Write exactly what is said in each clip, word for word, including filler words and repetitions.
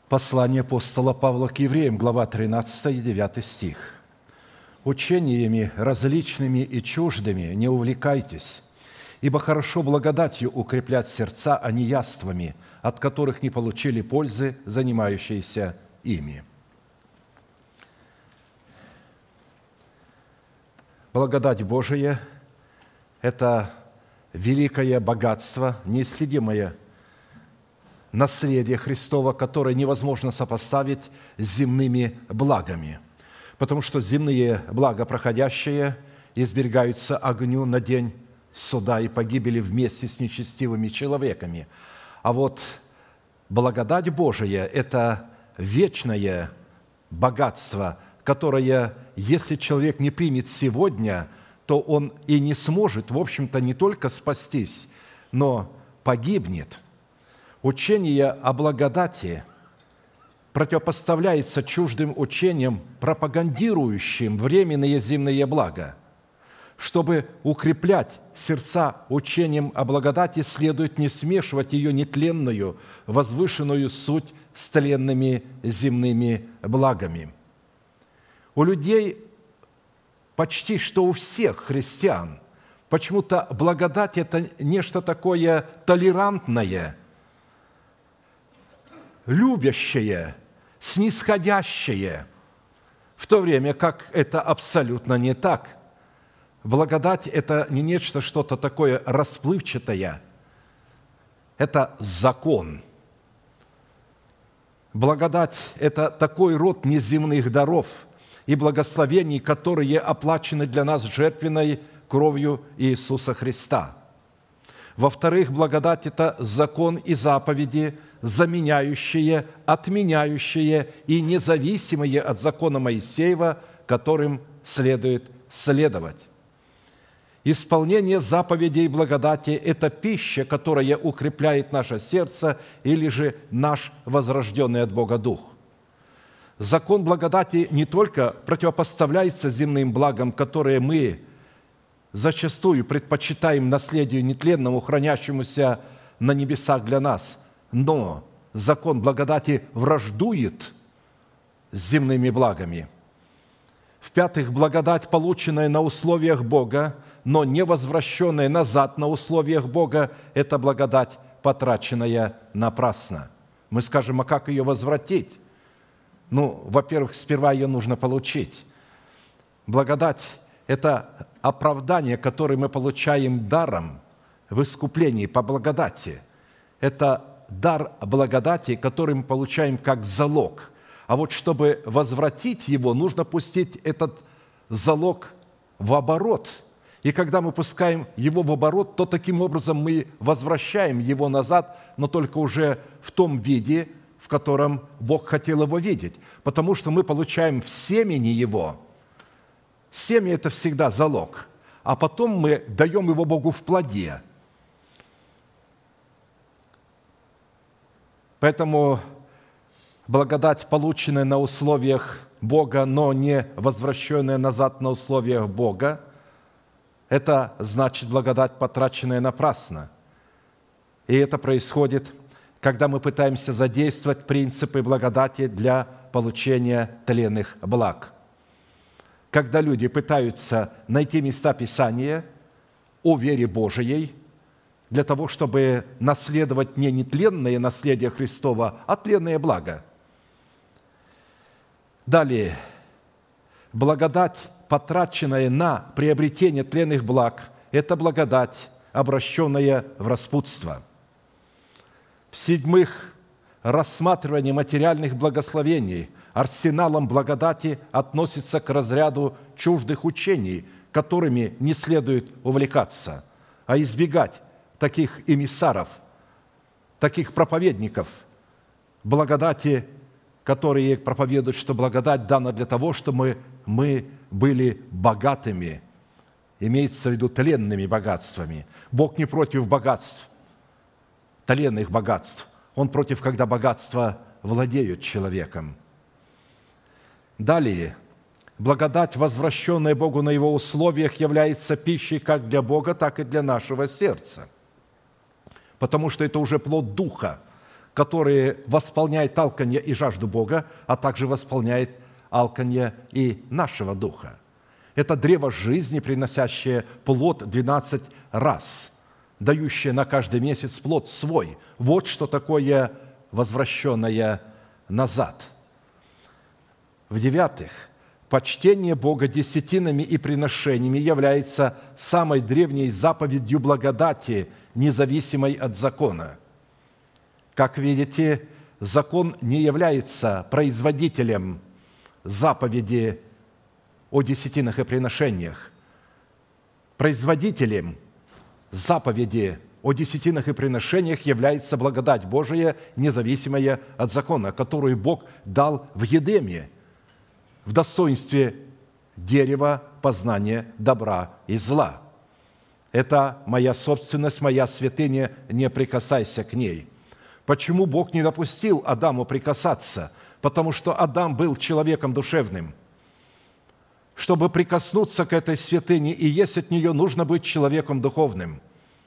Послание апостола Павла к евреям, глава тринадцатая, девятый стих. «Учениями различными и чуждыми не увлекайтесь, ибо хорошо благодатью укреплять сердца, а не яствами, от которых не получили пользы, занимающиеся ими». Благодать Божия – это великое богатство, неисследимое наследие Христова, которое невозможно сопоставить с земными благами, потому что земные блага проходящие изберегаются огню на день суда и погибели вместе с нечестивыми человеками. А вот благодать Божия – это вечное богатство, которое, если человек не примет сегодня, то он и не сможет, в общем-то, не только спастись, но погибнет. Учение о благодати противопоставляется чуждым учениям, пропагандирующим временные земные блага. Чтобы укреплять сердца учением о благодати, следует не смешивать ее нетленную, возвышенную суть с тленными земными благами. У людей, почти что у всех христиан, почему-то благодать – это нечто такое толерантное, любящее, снисходящее, в то время как это абсолютно не так. Благодать – это не нечто, что-то такое расплывчатое, это закон. Благодать – это такой род неземных даров и благословений, которые оплачены для нас жертвенной кровью Иисуса Христа. Во-вторых, благодать – это закон и заповеди, заменяющие, отменяющие и независимые от закона Моисеева, которым следует следовать. Исполнение заповедей благодати – это пища, которая укрепляет наше сердце или же наш возрожденный от Бога Дух. Закон благодати не только противопоставляется земным благам, которые мы зачастую предпочитаем наследию нетленному, хранящемуся на небесах для нас, но закон благодати враждует с земными благами. В-пятых, благодать, полученная на условиях Бога, но не возвращенная назад на условиях Бога, это благодать, потраченная напрасно. Мы скажем, а как ее возвратить? Ну, во-первых, сперва ее нужно получить. Благодать – это оправдание, которое мы получаем даром в искуплении по благодати. Это дар благодати, который мы получаем как залог. А вот чтобы возвратить его, нужно пустить этот залог в оборот. И когда мы пускаем его в оборот, то таким образом мы возвращаем его назад, но только уже в том виде, в котором Бог хотел его видеть. Потому что мы получаем в семени его. Семя – это всегда залог. А потом мы даем его Богу в плоде. Поэтому благодать, полученная на условиях Бога, но не возвращенная назад на условиях Бога, это значит благодать, потраченная напрасно. И это происходит, когда мы пытаемся задействовать принципы благодати для получения тленных благ. Когда люди пытаются найти места Писания о вере Божией, для того, чтобы наследовать не нетленное наследие Христова, а тленное благо. Далее, благодать, потраченная на приобретение тленных благ, это благодать, обращенная в распутство. В-седьмых, рассматривание материальных благословений арсеналом благодати относится к разряду чуждых учений, которыми не следует увлекаться, а избегать таких эмиссаров, таких проповедников благодати, которые проповедуют, что благодать дана для того, чтобы мы были богатыми, имеется в виду тленными богатствами. Бог не против богатств, тленных богатств. Он против, когда богатства владеют человеком. Далее, благодать, возвращенная Богу на Его условиях, является пищей как для Бога, так и для нашего сердца, потому что это уже плод Духа, который восполняет алканье и жажду Бога, а также восполняет алканье и нашего духа. Это древо жизни, приносящее плод двенадцать раз, дающее на каждый месяц плод свой. Вот что такое возвращенное назад. В-девятых, почтение Бога десятинами и приношениями является самой древней заповедью благодати, независимой от закона. Как видите, закон не является производителем заповеди о десятинах и приношениях. Производителем заповеди о десятинах и приношениях является благодать Божия, независимая от закона, которую Бог дал в Едеме, в достоинстве дерева познания добра и зла. Это моя собственность, моя святыня, не прикасайся к ней. Почему Бог не допустил Адаму прикасаться? Потому что Адам был человеком душевным. Чтобы прикоснуться к этой святыне и есть от нее, нужно быть человеком духовным.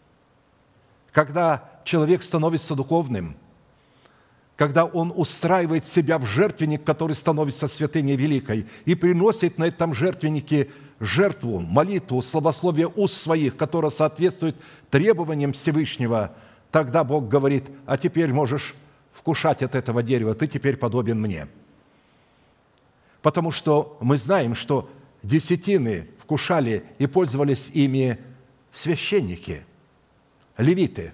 Когда человек становится духовным, когда он устраивает себя в жертвенник, который становится святыней великой, и приносит на этом жертвеннике жертву, молитву, славословие уст своих, которое соответствует требованиям Всевышнего, тогда Бог говорит: а теперь можешь вкушать от этого дерева, ты теперь подобен мне. Потому что мы знаем, что десятины вкушали и пользовались ими священники, левиты.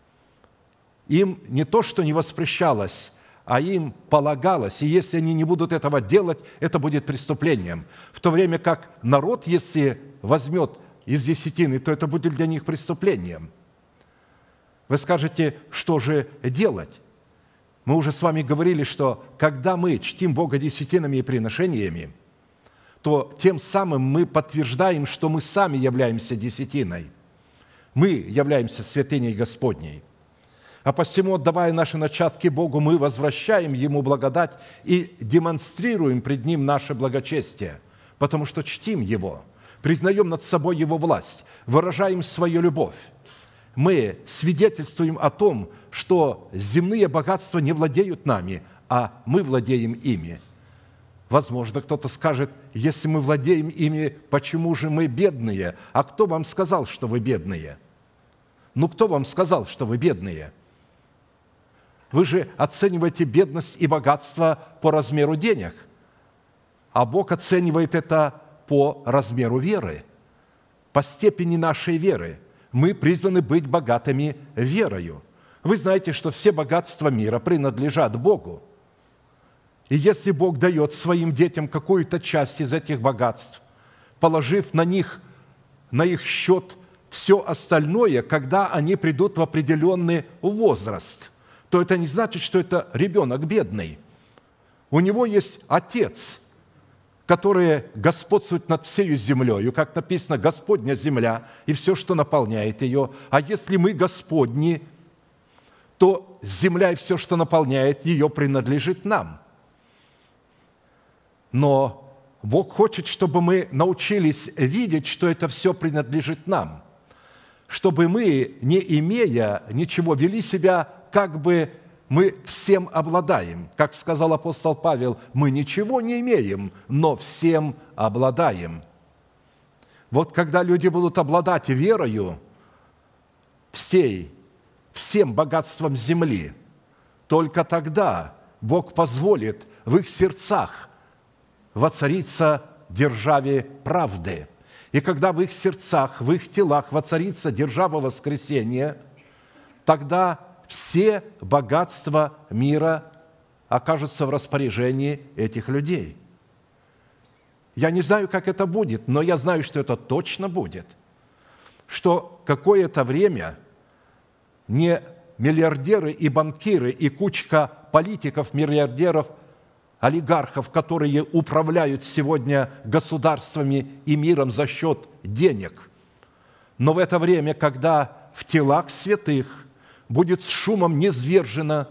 Им не то, что не воспрещалось, а им полагалось, и если они не будут этого делать, это будет преступлением. В то время как народ, если возьмет из десятины, то это будет для них преступлением. Вы скажете, что же делать? Мы уже с вами говорили, что когда мы чтим Бога десятинами и приношениями, то тем самым мы подтверждаем, что мы сами являемся десятиной. Мы являемся святыней Господней. А посему, отдавая наши начатки Богу, мы возвращаем Ему благодать и демонстрируем пред Ним наше благочестие, потому что чтим Его, признаем над собой Его власть, выражаем свою любовь. Мы свидетельствуем о том, что земные богатства не владеют нами, а мы владеем ими. Возможно, кто-то скажет: если мы владеем ими, почему же мы бедные? А кто вам сказал, что вы бедные? Ну, кто вам сказал, что вы бедные? Вы же оцениваете бедность и богатство по размеру денег, а Бог оценивает это по размеру веры, по степени нашей веры. Мы призваны быть богатыми верою. Вы знаете, что все богатства мира принадлежат Богу. И если Бог дает своим детям какую-то часть из этих богатств, положив на них, на их счет все остальное, когда они придут в определенный возраст, то это не значит, что это ребенок бедный. У него есть отец, который господствует над всею землею, как написано: Господня земля и все, что наполняет ее. А если мы Господни, то земля и все, что наполняет ее, принадлежит нам. Но Бог хочет, чтобы мы научились видеть, что это все принадлежит нам, чтобы мы, не имея ничего, вели себя, как бы мы всем обладаем. Как сказал апостол Павел: мы ничего не имеем, но всем обладаем. Вот когда люди будут обладать верою всей, всем богатством земли, только тогда Бог позволит в их сердцах воцариться державе правды. И когда в их сердцах, в их телах воцарится держава воскресения, тогда все богатства мира окажутся в распоряжении этих людей. Я не знаю, как это будет, но я знаю, что это точно будет, что какое-то время не миллиардеры и банкиры и кучка политиков, миллиардеров, олигархов, которые управляют сегодня государствами и миром за счет денег. Но в это время, когда в телах святых будет с шумом низвержена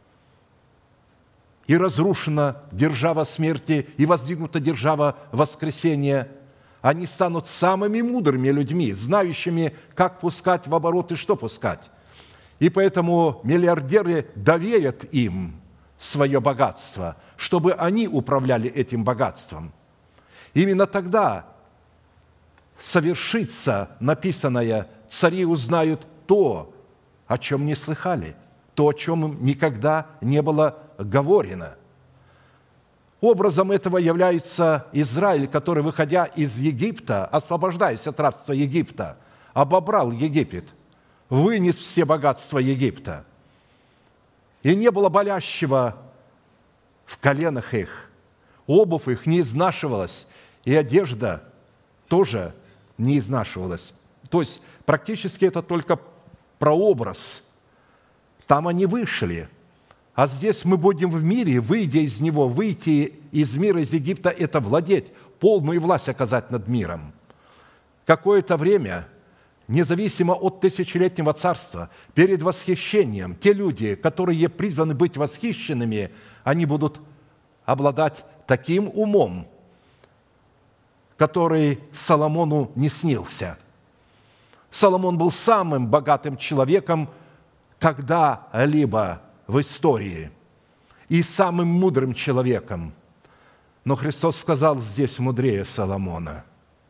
и разрушена держава смерти и воздвигнута держава воскресения, они станут самыми мудрыми людьми, знающими, как пускать в оборот и что пускать. И поэтому миллиардеры доверят им свое богатство, чтобы они управляли этим богатством. Именно тогда совершится написанное: «Цари узнают то, о чем не слыхали, то, о чем им никогда не было говорено». Образом этого является Израиль, который, выходя из Египта, освобождаясь от рабства Египта, обобрал Египет, вынес все богатства Египта. И не было болящего в коленах их, обувь их не изнашивалась, и одежда тоже не изнашивалась. То есть практически это только прообраз. Там они вышли, а здесь мы будем в мире, выйдя из него, выйти из мира, из Египта – это владеть, полную власть оказать над миром. Какое-то время, независимо от тысячелетнего царства, перед восхищением, те люди, которые призваны быть восхищенными, они будут обладать таким умом, который Соломону не снился. Соломон был самым богатым человеком когда-либо в истории и самым мудрым человеком. Но Христос сказал здесь мудрее Соломона.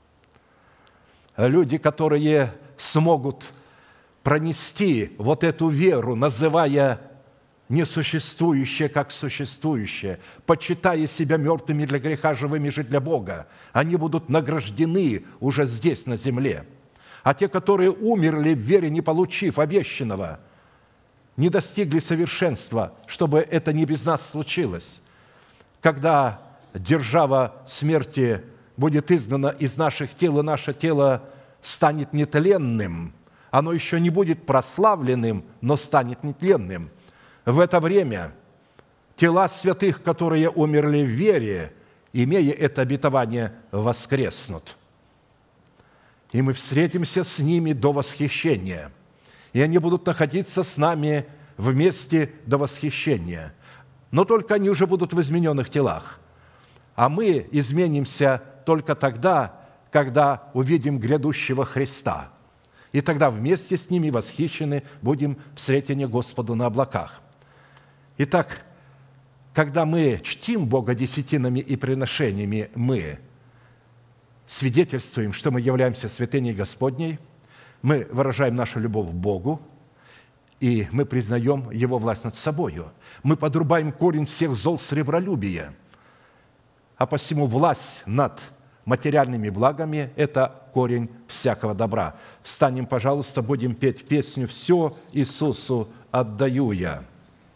Люди, которые смогут пронести вот эту веру, называя несуществующее как существующее, почитая себя мертвыми для греха, живыми же для Бога, они будут награждены уже здесь, на земле. А те, которые умерли в вере, не получив обещанного, не достигли совершенства, чтобы это не без нас случилось. Когда держава смерти будет изгнана из наших тел, и наше тело станет нетленным, оно еще не будет прославленным, но станет нетленным. В это время тела святых, которые умерли в вере, имея это обетование, воскреснут. И мы встретимся с ними до восхищения. И они будут находиться с нами вместе до восхищения. Но только они уже будут в измененных телах. А мы изменимся только тогда, когда увидим грядущего Христа. И тогда вместе с ними восхищены будем в сретении Господу на облаках. Итак, когда мы чтим Бога десятинами и приношениями, мы свидетельствуем, что мы являемся святыней Господней, мы выражаем нашу любовь к Богу, и мы признаем Его власть над собою. Мы подрубаем корень всех зол сребролюбия. А посему власть над материальными благами – это корень всякого добра. Встанем, пожалуйста, будем петь песню «Все Иисусу отдаю я».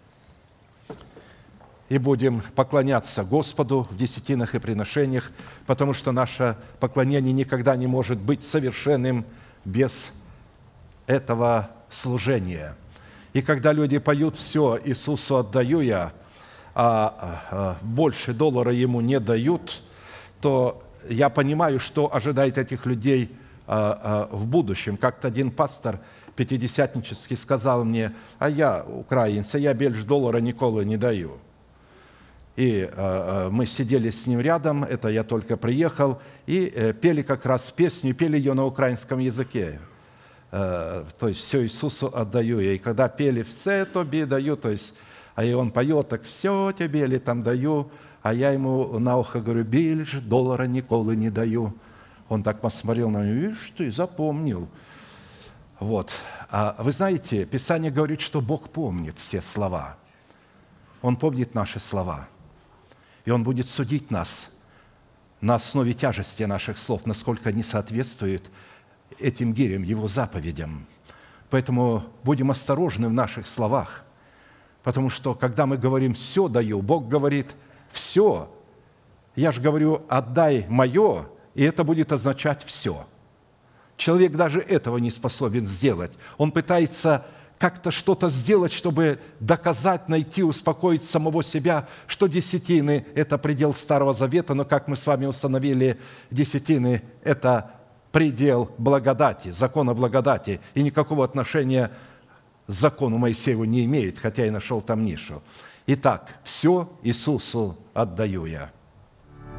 И будем поклоняться Господу в десятинах и приношениях, потому что наше поклонение никогда не может быть совершенным без этого служения. И когда люди поют «Все Иисусу отдаю я», а, а больше доллара Ему не дают, то я понимаю, что ожидает этих людей а, а, в будущем. Как-то один пастор пятидесятнический сказал мне: «А я, украинец, я більш доллара ніколи не даю». И э, мы сидели с ним рядом, это я только приехал, и э, пели как раз песню, пели ее на украинском языке. Э, то есть «Все Иисусу отдаю я». И когда пели «Все тобі даю», то есть, а и он поет так «Все тебе ли там даю», а я ему на ухо говорю: «Більш доллара ніколи не даю». Он так посмотрел на меня: «Ишь ты, запомнил». Вот. А вы знаете, Писание говорит, что Бог помнит все слова. Он помнит наши слова. И Он будет судить нас на основе тяжести наших слов, насколько они соответствуют этим гирям, Его заповедям. Поэтому будем осторожны в наших словах, потому что, когда мы говорим «все даю», Бог говорит «все». Я же говорю «отдай мое», и это будет означать «все». Человек даже этого не способен сделать. Он пытается как-то что-то сделать, чтобы доказать, найти, успокоить самого себя, что десятины – это предел Старого Завета, но, как мы с вами установили, десятины – это предел благодати, закона благодати, и никакого отношения к закону Моисееву не имеет, хотя и нашел там нишу. Итак, все Иисусу отдаю я.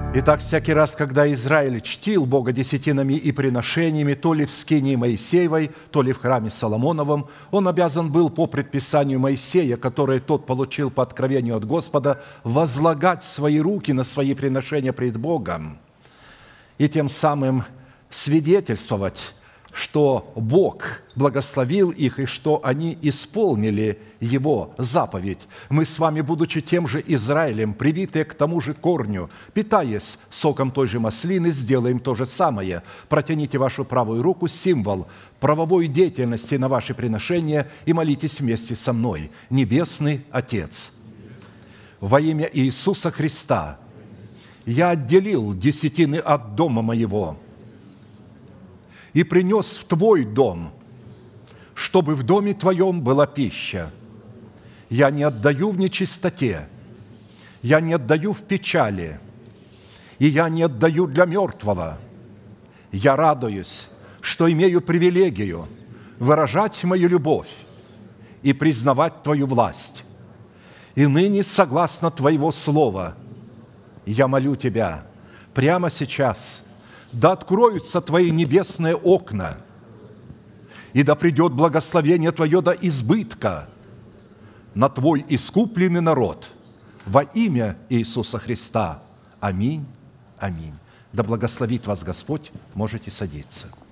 Итак, всякий раз, когда Израиль чтил Бога десятинами и приношениями, то ли в скинии Моисеевой, то ли в храме Соломоновом, он обязан был по предписанию Моисея, которое тот получил по откровению от Господа, возлагать свои руки на свои приношения пред Богом и тем самым свидетельствовать, что Бог благословил их и что они исполнили Его заповедь. Мы с вами, будучи тем же Израилем, привитые к тому же корню, питаясь соком той же маслины, сделаем то же самое. Протяните вашу правую руку, символ правовой деятельности на ваши приношения, и молитесь вместе со мной. Небесный Отец, во имя Иисуса Христа я отделил десятины от дома моего и принес в Твой дом, чтобы в доме Твоем была пища. Я не отдаю в нечистоте, я не отдаю в печали, и я не отдаю для мертвого. Я радуюсь, что имею привилегию выражать мою любовь и признавать Твою власть. И ныне, согласно Твоего слова, я молю Тебя прямо сейчас, да откроются Твои небесные окна, и да придет благословение Твое до избытка на Твой искупленный народ во имя Иисуса Христа. Аминь. Аминь. Да благословит вас Господь. Можете садиться.